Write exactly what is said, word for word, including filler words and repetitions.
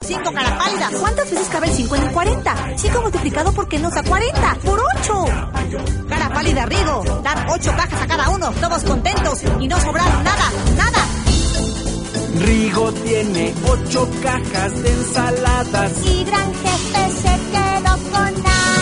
cinco, cara pálida. ¿Cuántas veces cabe el cincuenta en cuarenta? cinco multiplicado por qué nos da cuarenta. ¡Por ocho! Cara pálida, Rigo. Dar ocho cajas a cada uno. Todos contentos y no sobraron nada. ¡Nada! Rigo tiene ocho cajas de ensaladas. Y Gran Jefe se quedó con nada.